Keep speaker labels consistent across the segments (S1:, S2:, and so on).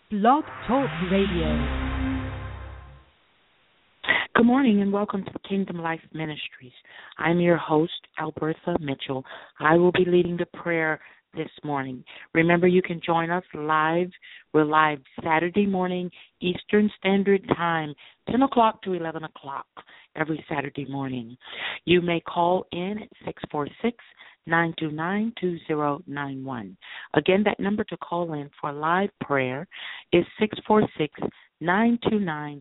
S1: Blog Talk Radio.
S2: Good morning and welcome to Kingdom Life Ministries. I'm your host, Albertha Mitchell. I will be leading the prayer this morning. Remember, you can join us live. We're live Saturday morning, Eastern Standard Time, 10 o'clock to 11 o'clock every Saturday morning. You may call in at 646-929-2091. Again, that number to call in for live prayer is 646-929-2091.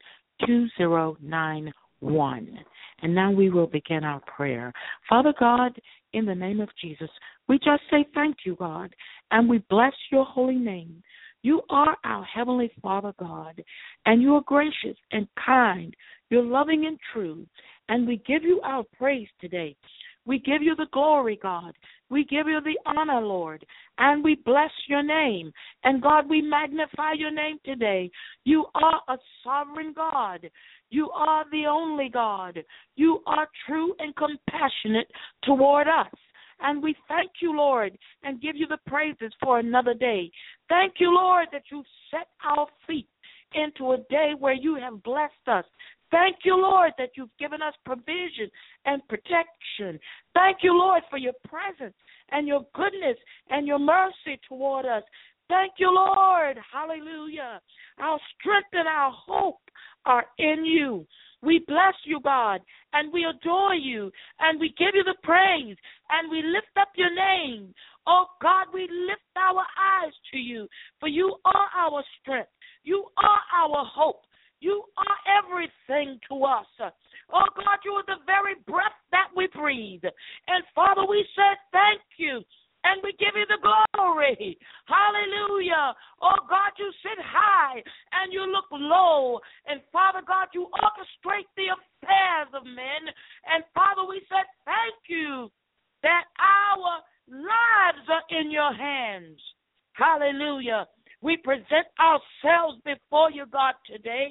S2: And now we will begin our prayer. Father God, in the name of Jesus, we just say thank you, God, and we bless your holy name. You are our Heavenly Father, God, and you are gracious and kind. You're loving and true, and we give you our praise today. We give you the glory, God. We give you the honor, Lord, and we bless your name. And, God, we magnify your name today. You are a sovereign God. You are the only God. You are true and compassionate toward us. And we thank you, Lord, and give you the praises for another day. Thank you, Lord, that you set our feet into a day where you have blessed us. Thank you, Lord, that you've given us provision and protection. Thank you, Lord, for your presence and your goodness and your mercy toward us. Thank you, Lord. Hallelujah. Our strength and our hope are in you. We bless you, God, and we adore you, and we give you the praise, and we lift up your name. Oh, God, we lift our eyes to you, for you are our strength. You are our hope. You are everything to us. Oh, God, you are the very breath that we breathe. And, Father, we said thank you, and we give you the glory. Hallelujah. Oh, God, you sit high, and you look low. And, Father God, you orchestrate the affairs of men. And, Father, we said thank you that our lives are in your hands. Hallelujah. We present ourselves before you, God, today,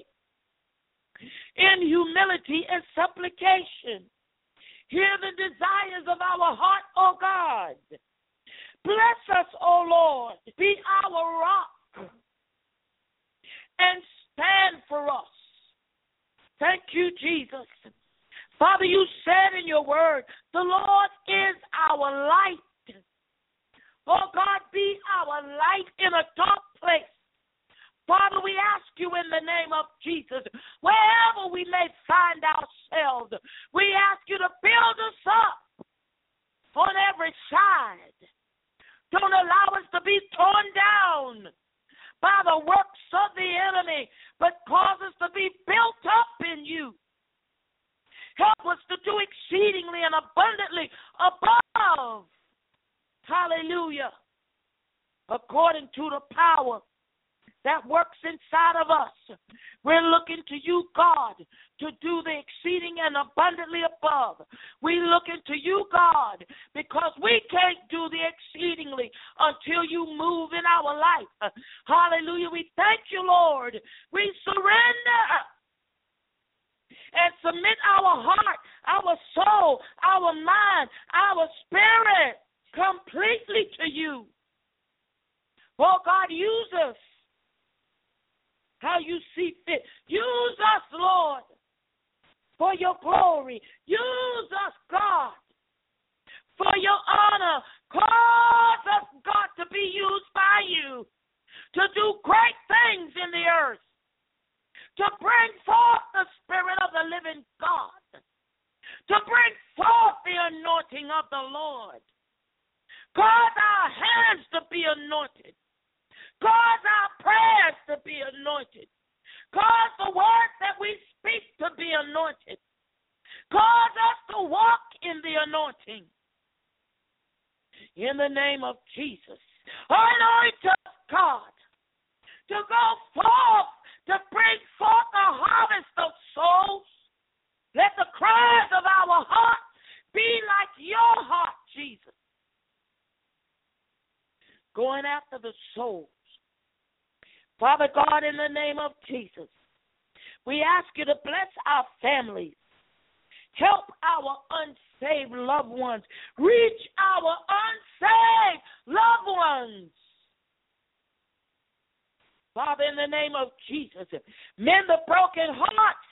S2: in humility and supplication. Hear the desires of our heart, O God. Bless us, O Lord. Be our rock and stand for us. Thank you, Jesus. Father, you said in your word, the Lord is our light. Oh God, be our light in a dark place. Father, we ask you in the name of Jesus, wherever we may find ourselves, we ask you to build us up on every side. Don't allow us to be torn down by the works of the enemy, but cause us to be built up in you. Help us to do exceedingly and abundantly above, hallelujah, according to the power that works inside of us. We're looking to you, God, to do the exceeding and abundantly above. We look into you, God, because we can't do the exceedingly until you move in our life. Hallelujah. We thank you, Lord. We surrender and submit our heart, our soul, our mind, our spirit completely to you. Oh, God, use us how you see fit. Use us, Lord, for your glory. Use us, God, for your honor. Cause us, God, to be used by you to do great things in the earth, to bring forth the Spirit of the living God, to bring forth the anointing of the Lord. Cause our hands to be anointed. Cause our prayers to be anointed. Cause the words that we speak to be anointed. Cause us to walk in the anointing. In the name of Jesus. Anoint us, God, to go forth, to bring forth a harvest of souls. Let the cries of our heart be like your heart, Jesus. Going after the souls. Father God, in the name of Jesus, we ask you to bless our families. Help our unsaved loved ones. Reach our unsaved loved ones. Father, in the name of Jesus, mend the broken hearts,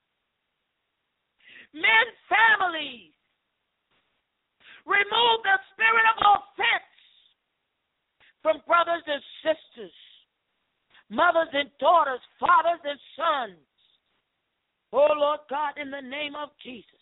S2: mend families, remove the spirit of offense from brothers and sisters, mothers and daughters, fathers and sons. Oh, Lord God, in the name of Jesus,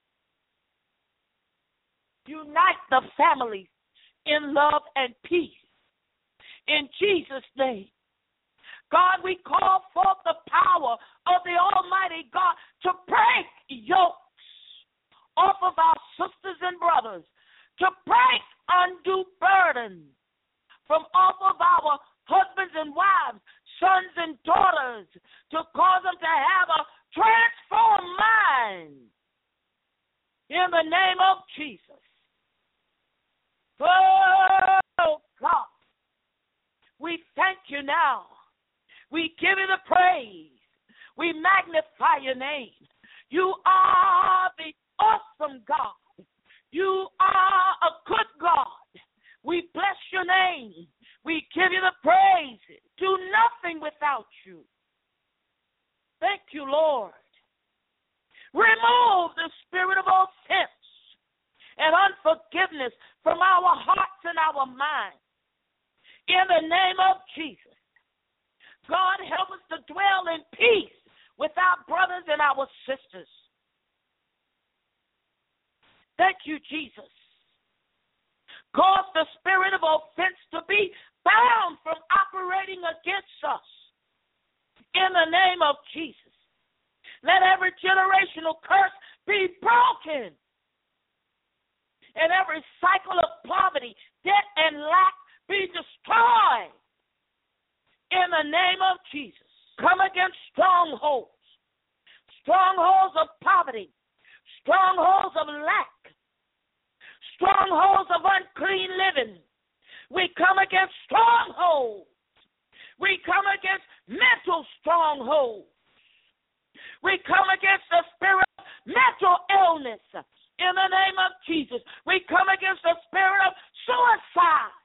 S2: unite the families in love and peace. In Jesus' name. God, we call forth the power of the Almighty God to break yokes off of our sisters and brothers, to break undue burdens from off of our husbands and wives, sons and daughters, to cause them to have a transformed mind. In the name of Jesus. Oh, God, we thank you now. We give you the praise. We magnify your name. You are the awesome God. You are a good God. We bless your name. We give you the praise. Do nothing without you. Thank you, Lord. Remove the spirit of offense and unforgiveness from our hearts and our minds. In the name of Jesus. God, help us to dwell in peace with our brothers and our sisters. Thank you, Jesus. Cause the spirit of offense to be bound from operating against us. In the name of Jesus. Let every generational curse be broken. And every cycle of poverty, debt, and lack be destroyed. In the name of Jesus, come against strongholds, strongholds of poverty, strongholds of lack, strongholds of unclean living. We come against strongholds. We come against mental strongholds. We come against the spirit of mental illness. In the name of Jesus, we come against the spirit of suicide.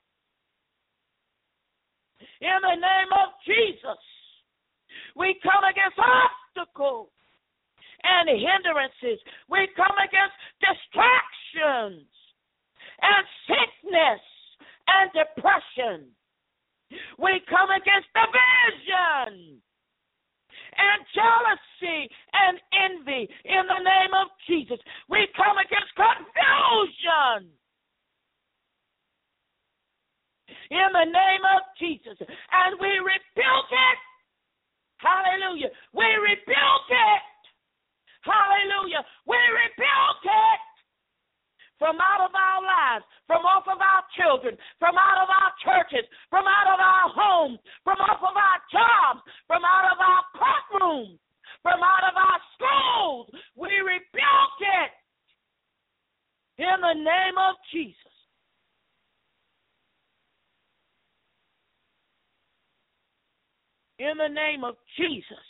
S2: In the name of Jesus, we come against obstacles and hindrances. We come against distractions and sickness and depression. We come against division and jealousy and envy. In the name of Jesus, we come against confusion. In the name of Jesus. And we rebuke it. Hallelujah. We rebuke it. Hallelujah. We rebuke it. From out of our lives, from off of our children, from out of our churches, from out of our homes, from off of our jobs, from out of our courtrooms, from out of our schools. We rebuke it. In the name of Jesus. In the name of Jesus.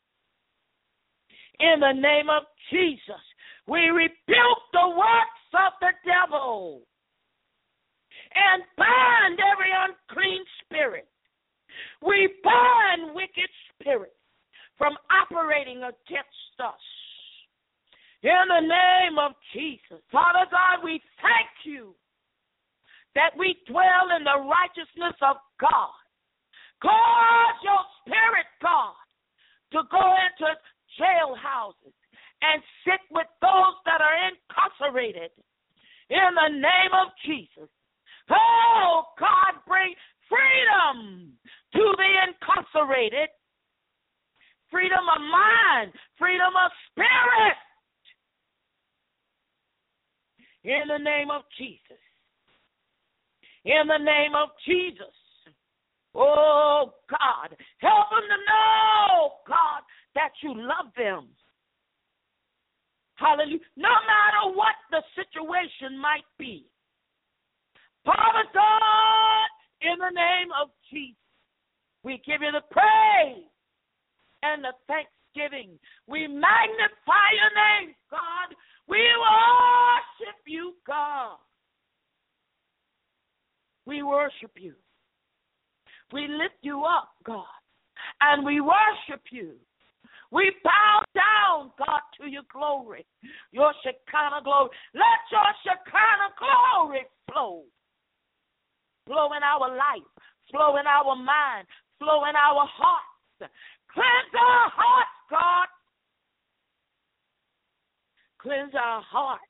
S2: In the name of Jesus. We rebuke the works of the devil and bind every unclean spirit. We bind wicked spirits from operating against us. In the name of Jesus. Father God, we thank you that we dwell in the righteousness of God. Cause your spirit, God, to go into jailhouses and sit with those that are incarcerated. In the name of Jesus. Oh, God, bring freedom to the incarcerated. Freedom of mind, freedom of spirit. In the name of Jesus. In the name of Jesus. Oh, God, help them to know, God, that you love them. Hallelujah. No matter what the situation might be. Father God, in the name of Jesus, we give you the praise and the thanksgiving. We magnify your name, God. We worship you, God. We worship you. We lift you up, God. and we worship you. We bow down, God, to your glory, your Shekinah glory. Let your Shekinah glory flow. Flow in our life, flow in our mind, flow in our hearts. Cleanse our hearts, God. Cleanse our hearts.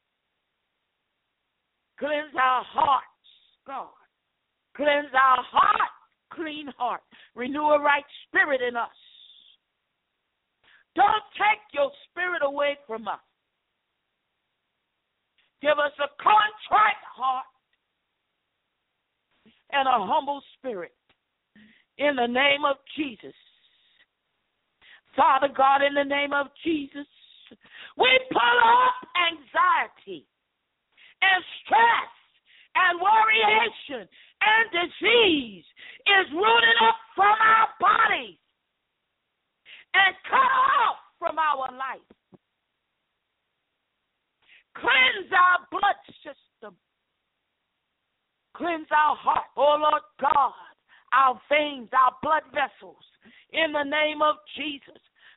S2: Cleanse our hearts, God. Cleanse our heart, clean heart. Renew a right spirit in us. Don't take your spirit away from us. Give us a contrite heart and a humble spirit in the name of Jesus. Father God, in the name of Jesus, we pull off anxiety and stress and worryation and disease is rooted up from our bodies and cut off from our life. Cleanse our blood system. Cleanse our heart, oh Lord God, our veins, our blood vessels, in the name of Jesus.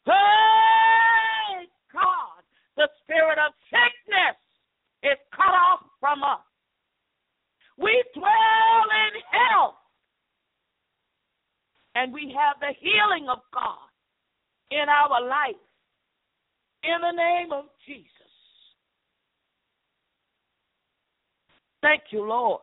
S2: Hey, God, the spirit of sickness is cut off from us. We dwell in health, and we have the healing of God in our life, in the name of Jesus. Thank you, Lord.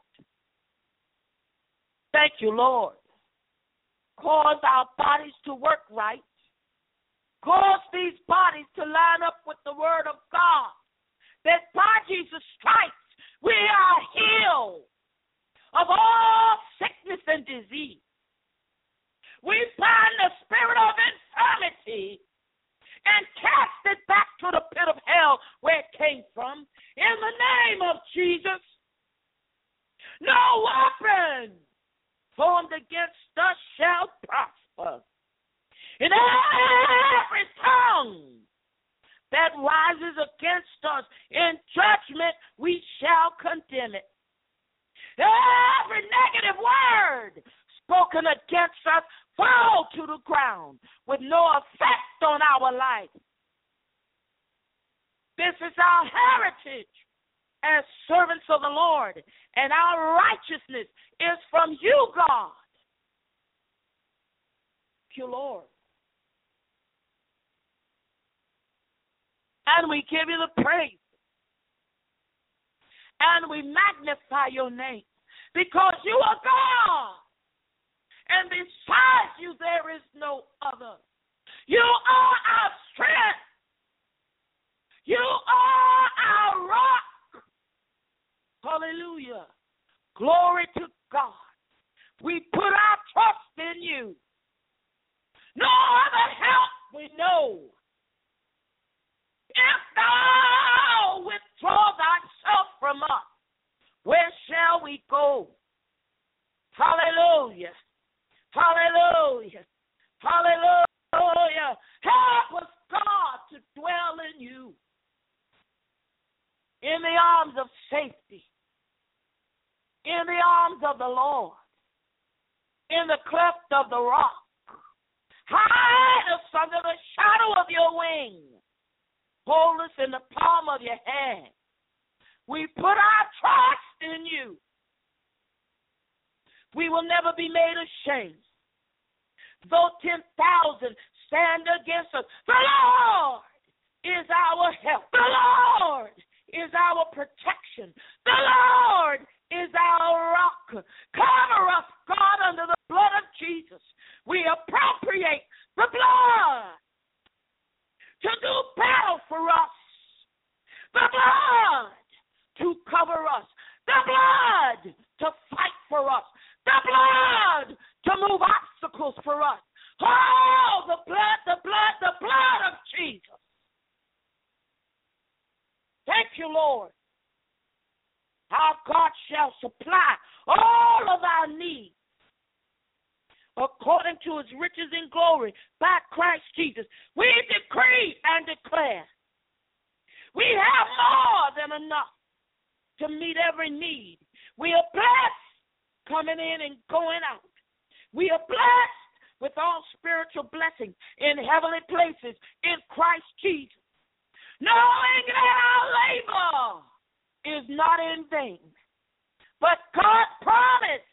S2: Thank you, Lord. Cause our bodies to work right. Cause these bodies to line up with the word of God, that by Jesus' stripes we are healed of all sickness and disease. We bind the spirit of infirmity and cast it back to the pit of hell where it came from. In the name of Jesus, no weapon formed against us shall prosper. In every tongue that rises against us in judgment, we shall condemn it. Every negative word spoken against us fall to the ground with no effect on our life. This is our heritage as servants of the Lord, and our righteousness is from you, God. Thank you, Lord. And we give you the praise. And we magnify your name because you are God. And besides you, there is no other. You are our strength. You are our rock. Hallelujah. Glory to God. We put our trust in you. No other help we know. If thou withdraw thyself from us, where shall we go? Hallelujah. Hallelujah. Hallelujah. Help us, God, to dwell in you. In the arms of safety. In the arms of the Lord. In the cleft of the rock. Hide us under the shadow of your wing. Hold us in the palm of your hand. We put our trust in you. We will never be made ashamed. Though 10,000 stand against us, the Lord is our help. The Lord is our protection. The Lord is our rock. Cover us, God, under the blood of Jesus. We appropriate the blood to do battle for us. The blood to cover us. The blood to fight for us. The blood to move obstacles for us. Oh, the blood, the blood, the blood of Jesus. Thank you, Lord. Our God shall supply all of our needs according to his riches in glory by Christ Jesus. We decree and declare we have more than enough to meet every need. We are blessed coming in and going out. We are blessed with all spiritual blessings in heavenly places in Christ Jesus, knowing that our labor is not in vain. But God promised.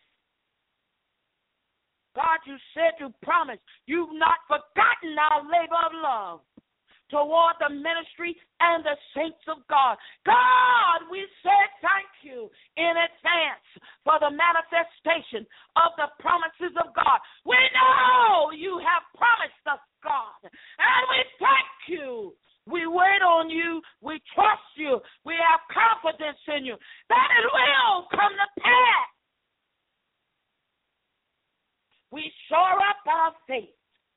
S2: God, you said you promised. You've not forgotten our labor of love toward the ministry and the saints of God. God, we say thank you in advance for the manifestation of the promises of God. We know you have promised us, God, and we thank you. We wait on you. We trust you. We have confidence in you that it will come to pass. We shore up our faith.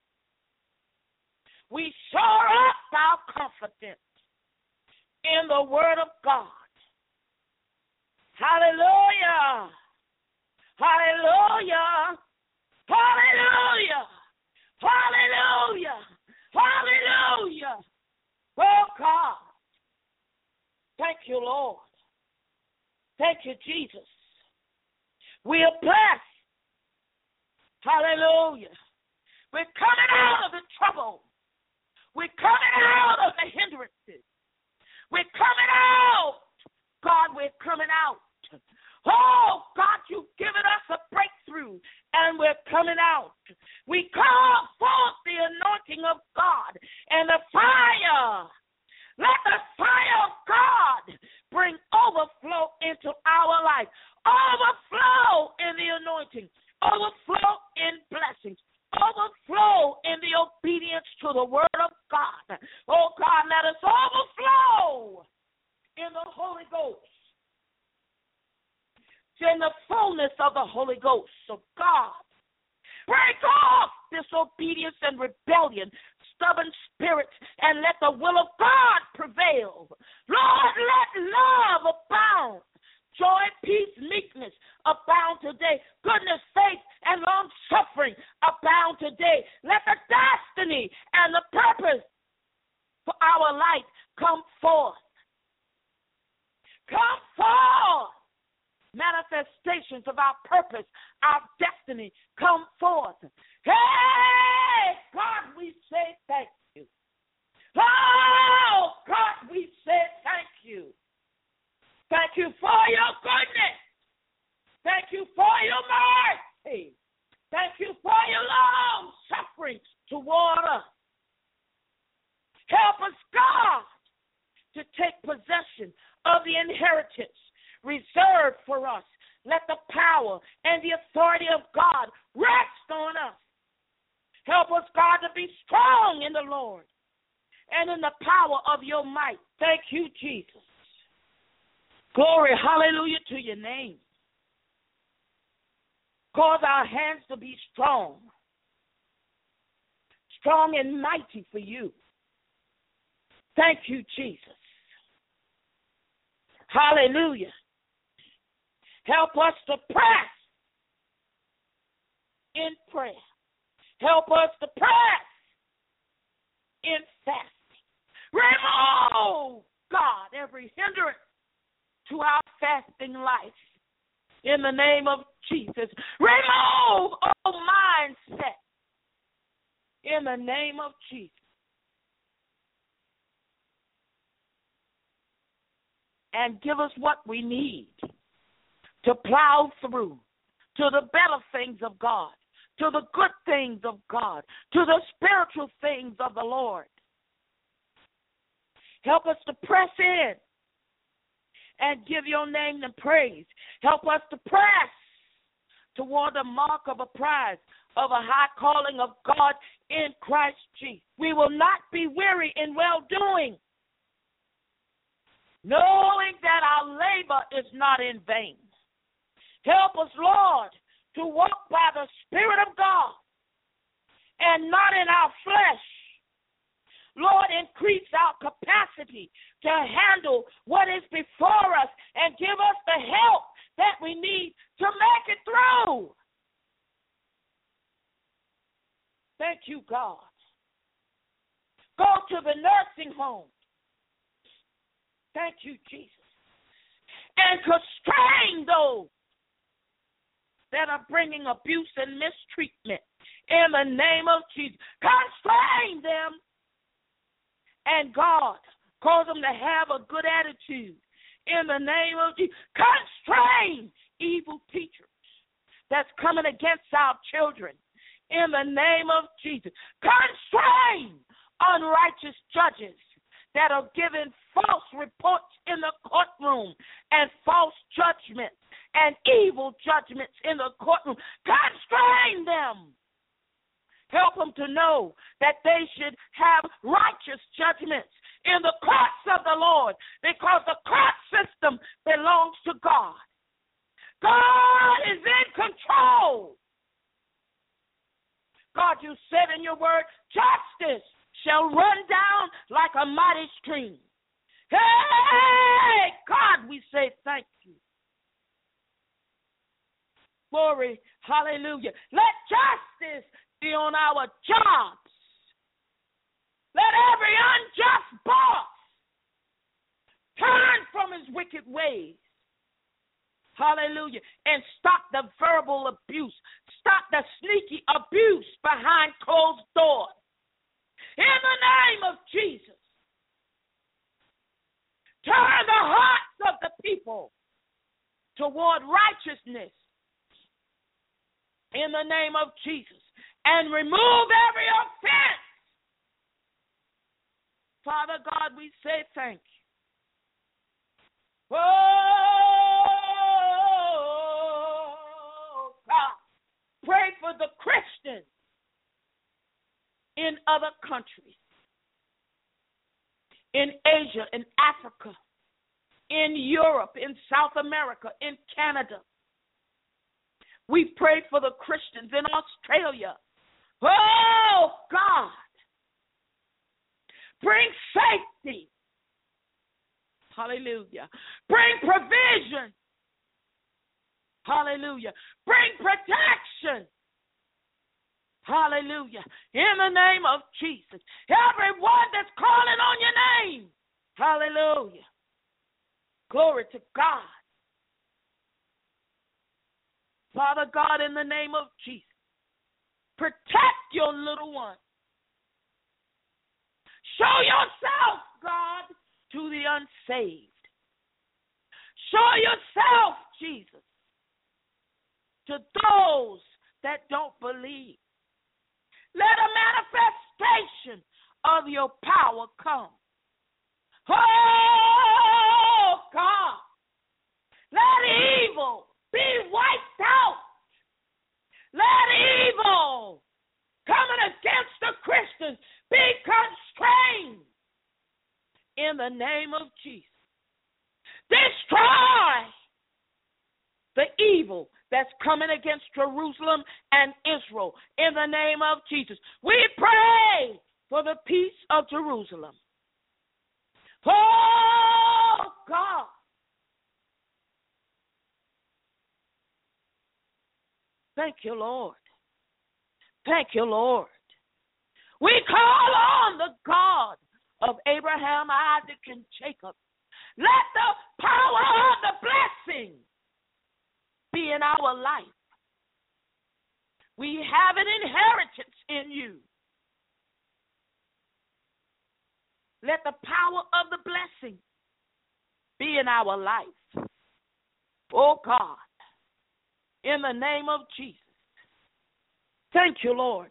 S2: We shore up our confidence in the Word of God. Hallelujah. Hallelujah. Hallelujah. Hallelujah. Hallelujah. Oh, God. Thank you, Lord. Thank you, Jesus. We are blessed. Hallelujah. We're coming out of the trouble. We're coming out of the hindrances. We're coming out. God, we're coming out. Oh, God, you've given us a breakthrough, and we're coming out. We call forth the anointing of God and the fire. Let the fire of God bring overflow into our life. Overflow in the anointing. Overflow in blessings. Overflow in the obedience to the Word of God. Oh, God, let us overflow in the Holy Ghost. In the fullness of the Holy Ghost. So, God, break off disobedience and rebellion, stubborn spirits, and let the will of God prevail. Lord, let love abound. Joy, peace, meekness abound today. Goodness, faith, and long-suffering abound today. Let the destiny and the purpose for our life come forth. Come forth. Manifestations of our purpose, our destiny, come forth. Hey, God, we say thank you. Oh, God, we say thank you. Thank you for your goodness. Thank you for your mercy. Thank you for your long suffering toward us. Help us, God, to take possession of the inheritance reserved for us. Let the power and the authority of God rest on us. Help us, God, to be strong in the Lord and in the power of your might. Thank you, Jesus. Glory, hallelujah to your name. Cause our hands to be strong. Strong and mighty for you. Thank you, Jesus. Hallelujah. Help us to press in prayer. Help us to press in fasting. Remove, God, every hindrance to our fasting life in the name of Jesus. Remove all mindset in the name of Jesus. And give us what we need to plow through to the better things of God, to the good things of God, to the spiritual things of the Lord. Help us to press in and give your name the praise. Help us to press toward the mark of a prize of a high calling of God in Christ Jesus. We will not be weary in well-doing, knowing that our labor is not in vain. Help us, Lord, to walk by the Spirit of God and not in our flesh. Lord, increase our capacity to handle what is before us and give us the help that we need to make it through. Thank you, God. Go to the nursing home. Thank you, Jesus. And constrain those that are bringing abuse and mistreatment in the name of Jesus. Constrain them. And God, cause them to have a good attitude in the name of Jesus. Constrain evil teachers that's coming against our children in the name of Jesus. Constrain unrighteous judges that are giving false reports in the courtroom and false judgments and evil judgments in the courtroom. Constrain them. Help them to know that they should have righteous judgments in the courts of the Lord, because the court system belongs to God. God is in control. God, you said in your word, justice shall run down like a mighty stream. Hey, God, we say thank you. Glory, hallelujah. Let justice be on our jobs. Let every unjust boss turn from his wicked ways. Hallelujah. And stop the verbal abuse. Stop the sneaky abuse behind closed doors. In the name of Jesus. Turn the hearts of the people toward righteousness. In the name of Jesus. And remove every offense. Father God, we say thank you. Oh, God. Pray for the Christians in other countries, in Asia, in Africa, in Europe, in South America, in Canada. We pray for the Christians in Australia. Oh, God. Bring safety. Hallelujah. Bring provision. Hallelujah. Bring protection. Hallelujah. In the name of Jesus. Everyone that's calling on your name. Hallelujah. Glory to God. Father God, in the name of Jesus. Protect your little one. Show yourself, God, to the unsaved. Show yourself, Jesus, to those that don't believe. Let a manifestation of your power come. Oh, God. Let evil be wiped out. Let evil coming against the Christians be constrained in the name of Jesus. Destroy the evil that's coming against Jerusalem and Israel in the name of Jesus. We pray for the peace of Jerusalem. Oh, God. Thank you, Lord. Thank you, Lord. We call on the God of Abraham, Isaac, and Jacob. Let the power of the blessing be in our life. We have an inheritance in you. Let the power of the blessing be in our life. Oh, God, in the name of Jesus. Thank you, Lord.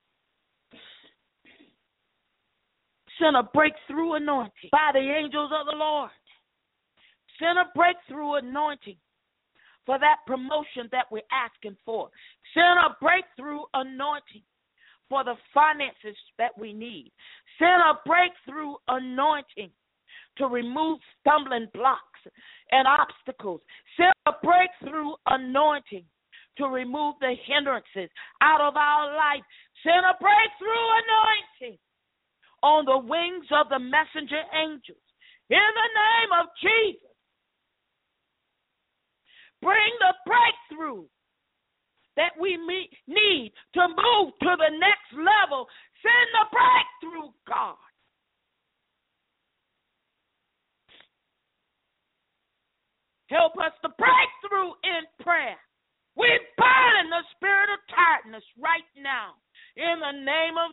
S2: Send a breakthrough anointing by the angels of the Lord. Send a breakthrough anointing for that promotion that we're asking for. Send a breakthrough anointing for the finances that we need. Send a breakthrough anointing to remove stumbling blocks and obstacles. Send a breakthrough anointing to remove the hindrances out of our life. Send a breakthrough anointing on the wings of the messenger angels. In the name of Jesus. Bring the breakthrough that we need to move to the next level. Send the breakthrough, God. Help us to break through in prayer. We bind the spirit of tiredness right now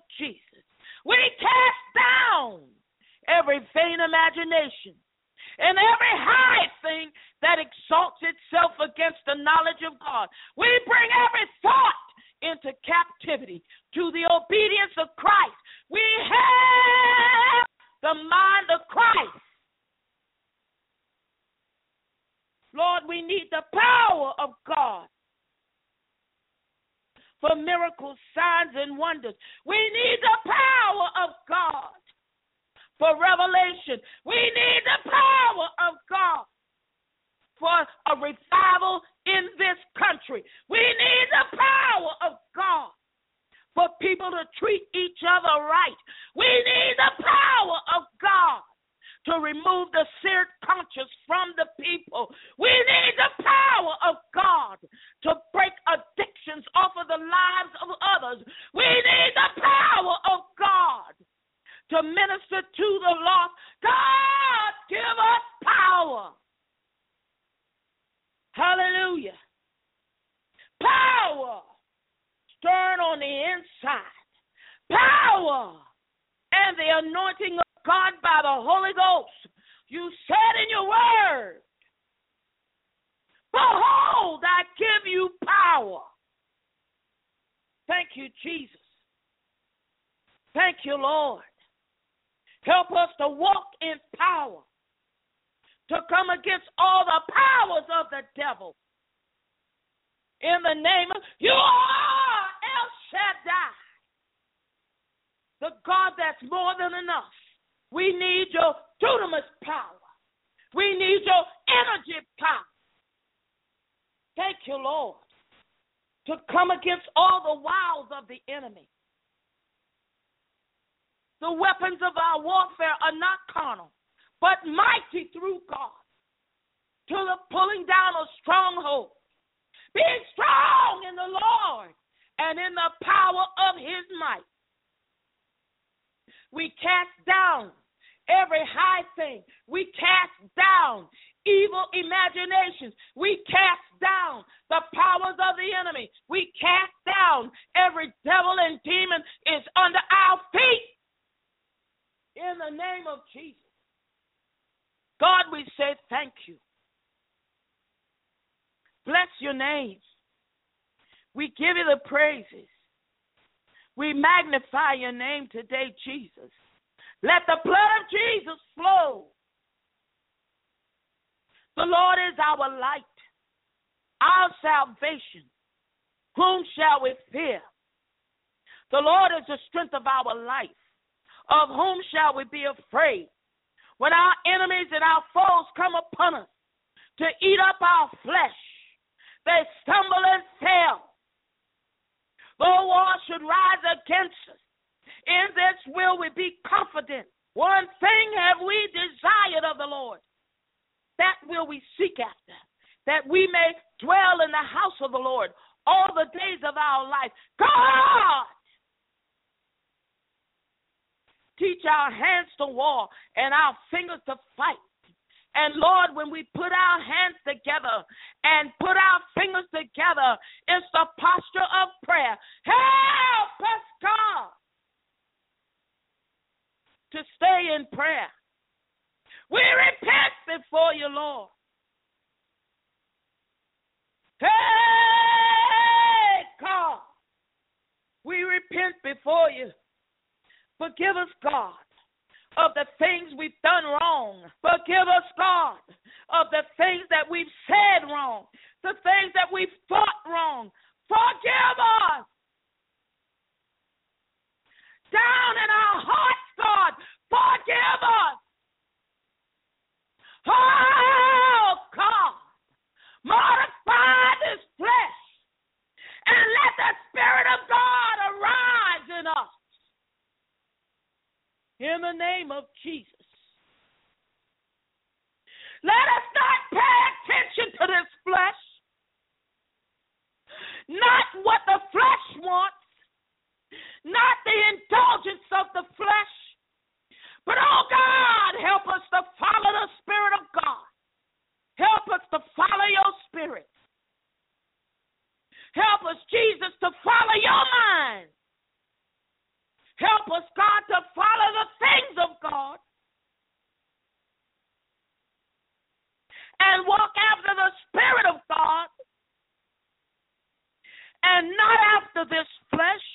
S2: Jesus, we cast down every vain imagination and every high thing that exalts itself against the knowledge of God. We bring every thought into captivity to the obedience of Christ. We have the mind of Christ. Lord, we need the power of God for miracles, signs, and wonders. We need the power of God for revelation. We need the power of God for a revival in this country. We need the power of God for people to treat each other right. We need the power of God to remove the seared conscience from the people. We need the power of God to break addictions off of the lives of others. We need the power of God to minister to the lost. God, give us power. Hallelujah. Power. Stirring on the inside. Power and the anointing of God by the Holy Ghost. You said in your word, behold, I give you power. Thank you, Jesus. Thank you, Lord. Help us to walk in power, to come against all the powers of the devil. In the name of, you are El Shaddai, the God that's more than enough. We need your dunamis power. We need your energy power. Thank you, Lord, to come against all the wiles of the enemy. The weapons of our warfare are not carnal, but mighty through God to the pulling down of strongholds. Being strong in the Lord and in the power of his might. We cast down every high thing. We cast down evil imaginations. We cast down the powers of the enemy. We cast down every devil and demon is under our feet. In the name of Jesus. God, we say thank you. Bless your name. We give you the praises. We magnify your name today, Jesus. Let the blood of Jesus flow. The Lord is our light, our salvation. Whom shall we fear? The Lord is the strength of our life. Of whom shall we be afraid? When our enemies and our foes come upon us to eat up our flesh, they stumble and fail. Though war should rise against us, in this will we be confident. One thing have we desired of the Lord, that will we seek after, that we may dwell in the house of the Lord all the days of our life. God, teach our hands to war and our fingers to fight. And Lord, when we put our hands together and put our fingers together, it's the posture of prayer. Help us, God, to stay in prayer. We repent before you, Lord. Hey, God, we repent before you. Forgive us, God, of the things we've done wrong. Forgive us, God, of the things that we've said wrong, the things that we've thought wrong. Forgive us. Down in our hearts, God, forgive us. Oh, God, mortify this flesh and let the Spirit of God arise in us. In the name of Jesus. Let us not pay attention to this flesh. Not what the flesh wants. Not the indulgence of the flesh. But, oh God, help us to follow the Spirit of God. Help us to follow your Spirit. Help us, Jesus, to follow your mind. Help us, God, to follow the things of God and walk after the Spirit of God and not after this flesh.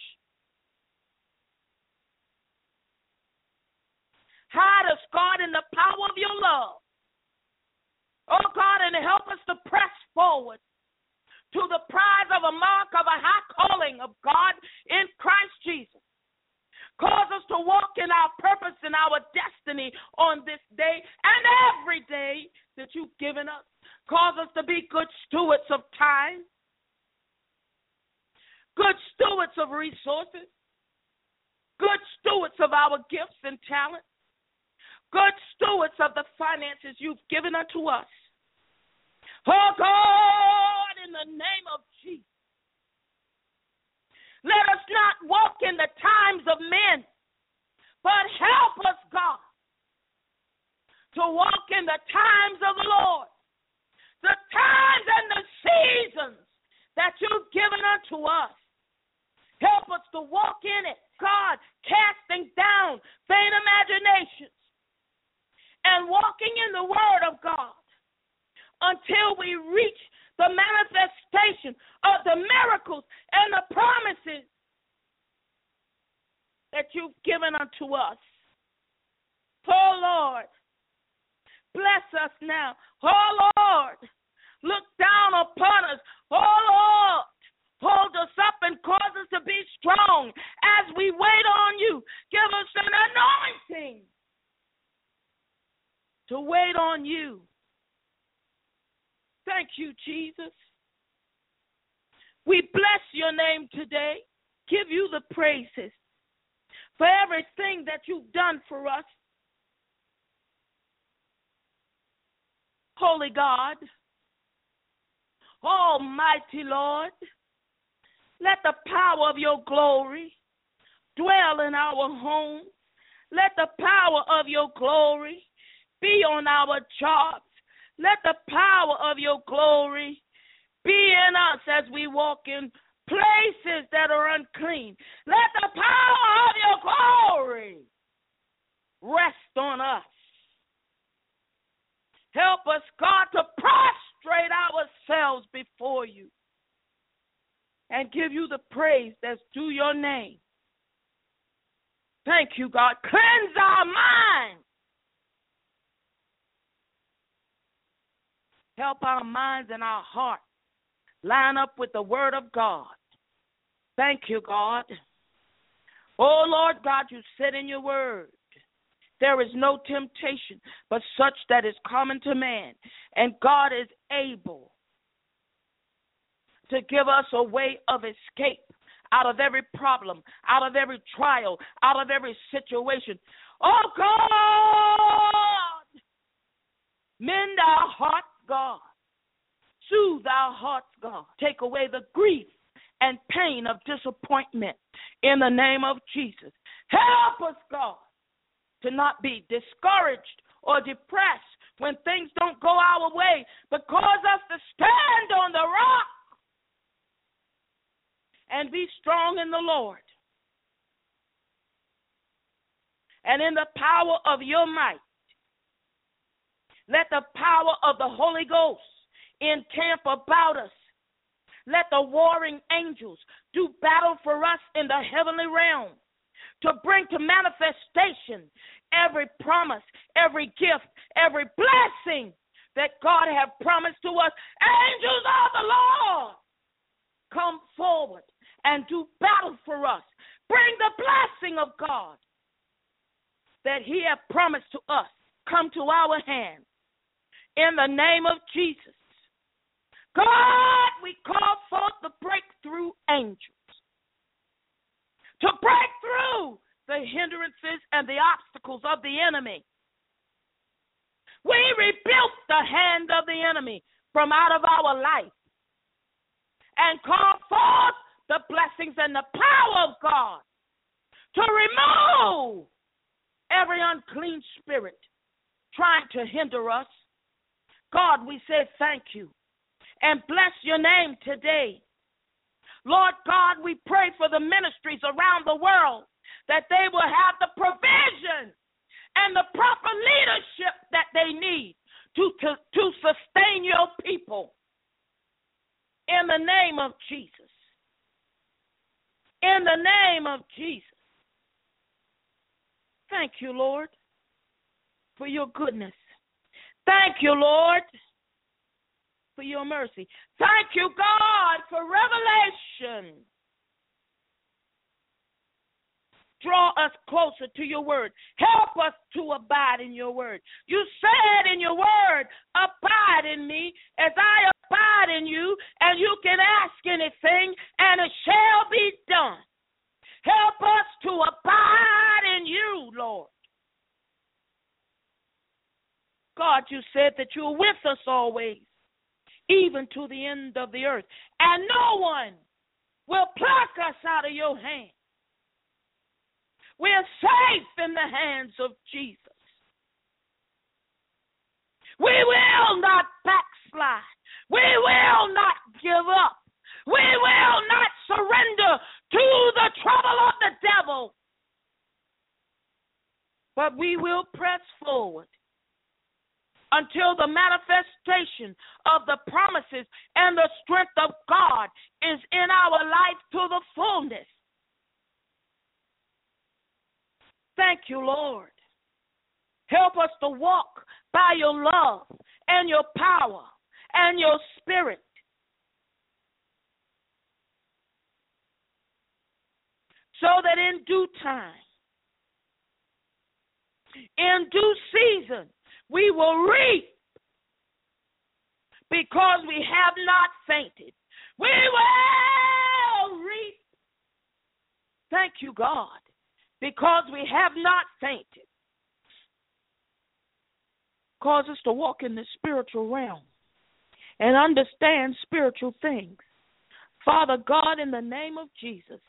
S2: Hide us, God, in the power of your love. Oh, God, and help us to press forward to the prize of a mark of a high calling of God in Christ Jesus. Cause us to walk in our purpose and our destiny on this day and every day that you've given us. Cause us to be good stewards of time, good stewards of resources, good stewards of our gifts and talents, good stewards of the finances you've given unto us. Oh, God, in the name of Jesus, let us not walk in the times of men, but help us, God, to walk in the times of the Lord, the times and the seasons that you've given unto us. Help us to walk in it, God, casting down vain imaginations and walking in the Word of God until we reach the manifestation of the miracles and the promises that you've given unto us. Oh, Lord, bless us now. Oh, Lord, look down upon us. Oh, Lord, hold us up and cause us to be strong as we wait on you. Give us an anointing to wait on you. Thank you, Jesus. We bless your name today. Give you the praises for everything that you've done for us. Holy God, Almighty Lord, let the power of your glory dwell in our homes. Let the power of your glory be on our jobs. Let the power of your glory be in us as we walk in places that are unclean. Let the power of your glory rest on us. Help us, God, to prostrate ourselves before you and give you the praise that's due your name. Thank you, God. Cleanse our minds. Help our minds and our hearts line up with the word of God. Thank you, God. Oh, Lord God, you said in your word, there is no temptation but such that is common to man. And God is able to give us a way of escape out of every problem, out of every trial, out of every situation. Oh, God, mend our hearts, God. Soothe our hearts, God. Take away the grief and pain of disappointment in the name of Jesus. Help us, God, to not be discouraged or depressed when things don't go our way, but cause us to stand on the rock and be strong in the Lord and in the power of your might. Let the power of the Holy Ghost encamp about us. Let the warring angels do battle for us in the heavenly realm to bring to manifestation every promise, every gift, every blessing that God has promised to us. Angels of the Lord, come forward and do battle for us. Bring the blessing of God that he has promised to us come to our hands. In the name of Jesus, God, we call forth the breakthrough angels to break through the hindrances and the obstacles of the enemy. We rebuke the hand of the enemy from out of our life and call forth the blessings and the power of God to remove every unclean spirit trying to hinder us. God, we say thank you and bless your name today. Lord God, we pray for the ministries around the world that they will have the provision and the proper leadership that they need to sustain your people. In the name of Jesus. In the name of Jesus. Thank you, Lord, for your goodness. Thank you, Lord, for your mercy. Thank you, God, for revelation. Draw us closer to your word. Help us to abide in your word. You said in your word, abide in me as I abide in you, and you can ask anything, and it shall be done. Help us to abide in you, Lord. God, you said that you're with us always, even to the end of the earth, and no one will pluck us out of your hand. We're safe in the hands of Jesus. We will not backslide. We will not give up. We will not surrender to the trouble of the devil. But we will press forward until the manifestation of the promises and the strength of God is in our life to the fullness. Thank you, Lord. Help us to walk by your love and your power and your spirit. So that in due time, in due season, we will reap because we have not fainted. We will reap. Thank you, God, because we have not fainted. Cause us to walk in the spiritual realm and understand spiritual things. Father God, in the name of Jesus,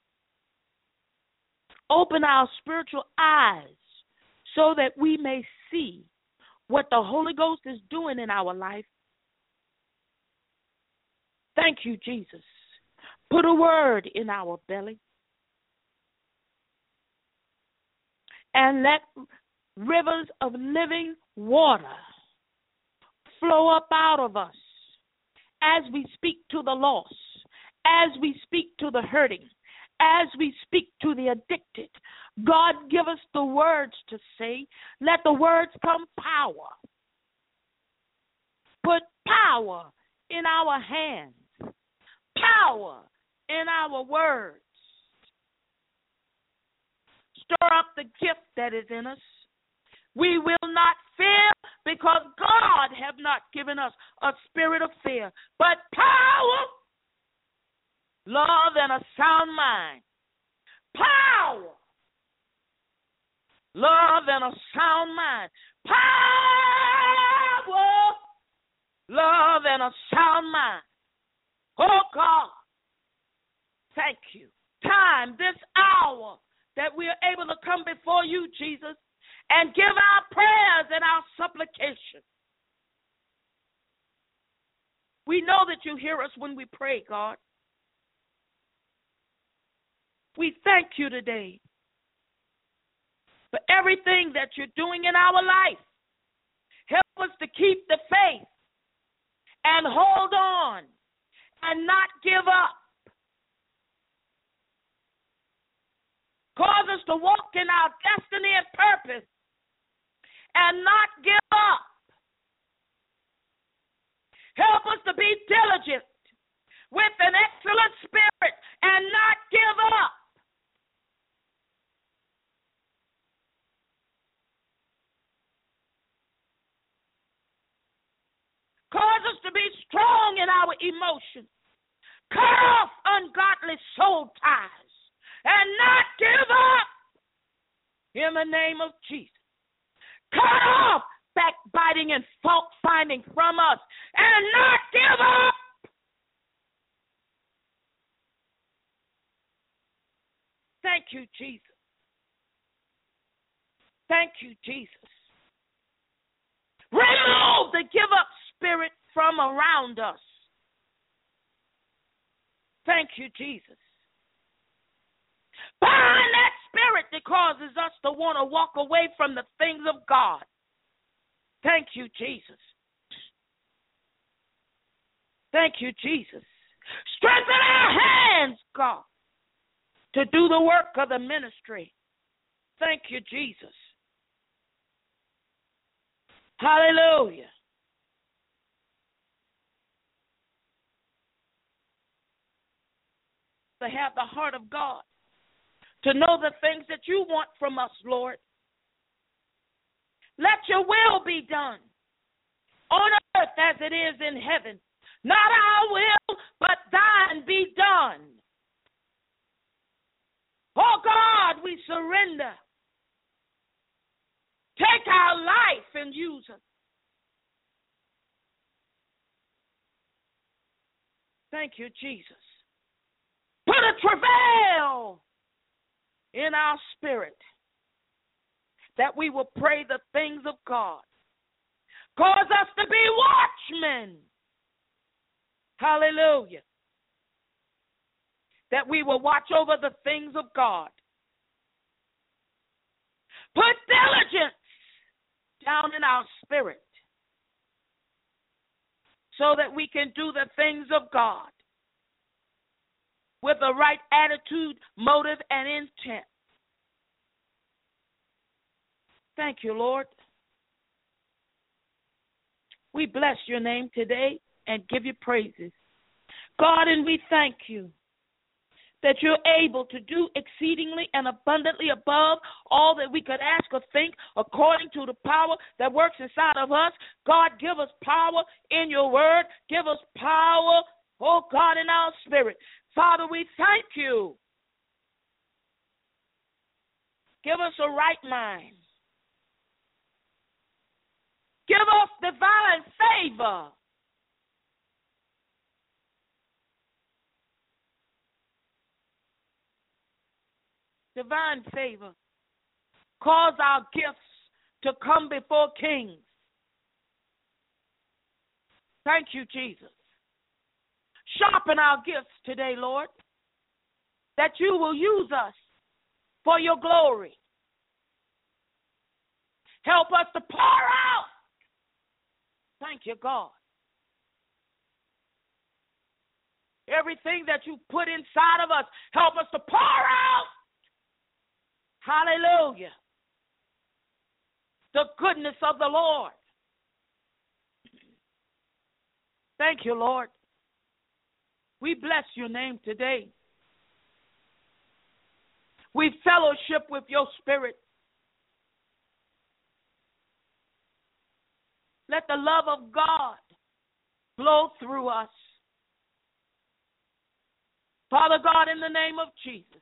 S2: open our spiritual eyes so that we may see what the Holy Ghost is doing in our life. Thank you, Jesus. Put a word in our belly and let rivers of living water flow up out of us as we speak to the lost, as we speak to the hurting, as we speak to the addicted. God, give us the words to say. Let the words come power. Put power in our hands, power in our words. Stir up the gift that is in us. We will not fear because God have not given us a spirit of fear, but power, love, and a sound mind. Power, love, and a sound mind. Power, love, and a sound mind. Oh, God, thank you. Time, this hour, that we are able to come before you, Jesus, and give our prayers and our supplication. We know that you hear us when we pray, God. We thank you today for everything that you're doing in our life. Help us to keep the faith and hold on and not give up. Cause us to walk in our destiny and purpose and not give up. Help us to be diligent with an excellent spirit and not give up. Cause us to be strong in our emotions. Cut off ungodly soul ties and not give up in the name of Jesus. Cut off backbiting and fault finding from us and not give up. Thank you, Jesus. Thank you, Jesus. Remove the give up spirit from around us. Thank you, Jesus. Bind that spirit spirit that causes us to want to walk away from the things of God. Thank you, Jesus. Thank you, Jesus. Strengthen our hands, God, to do the work of the ministry. Thank you, Jesus. Hallelujah. To have the heart of God, to know the things that you want from us, Lord. Let your will be done on earth as it is in heaven. Not our will, but thine be done. Oh God, we surrender. Take our life and use us. Thank you, Jesus. Put a travail in our spirit that we will pray the things of God. Cause us to be watchmen. Hallelujah. That we will watch over the things of God. Put diligence down in our spirit so that we can do the things of God with the right attitude, motive, and intent. Thank you, Lord. We bless your name today and give you praises. God, and we thank you that you're able to do exceedingly and abundantly above all that we could ask or think according to the power that works inside of us. God, give us power in your word. Give us power, oh God, in our spirit. Father, we thank you. Give us a right mind. Give us divine favor. Divine favor. Cause our gifts to come before kings. Thank you, Jesus. Sharpen our gifts today, Lord, that you will use us for your glory. Help us to pour out. Thank you, God. Everything that you put inside of us, help us to pour out. Hallelujah. The goodness of the Lord. Thank you, Lord. We bless your name today. We fellowship with your spirit. Let the love of God flow through us. Father God, in the name of Jesus,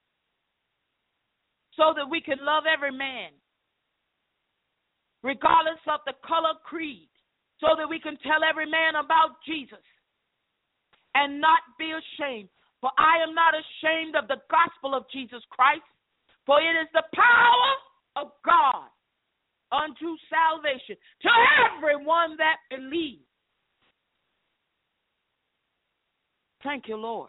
S2: so that we can love every man, regardless of the color, creed, so that we can tell every man about Jesus and not be ashamed. For I am not ashamed of the gospel of Jesus Christ, for it is the power of God unto salvation to everyone that believes. Thank you, Lord.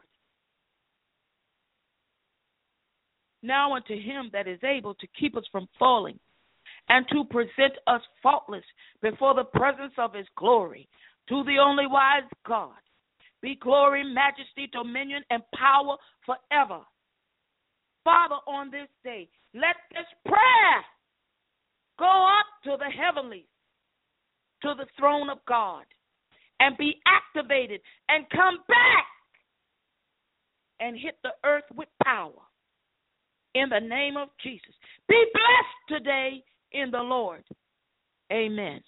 S2: Now unto him that is able to keep us from falling and to present us faultless before the presence of his glory, to the only wise God, be glory, majesty, dominion, and power forever. Father, on this day, let this prayer go up to the heavenlies, to the throne of God, and be activated and come back and hit the earth with power. In the name of Jesus. Be blessed today in the Lord. Amen.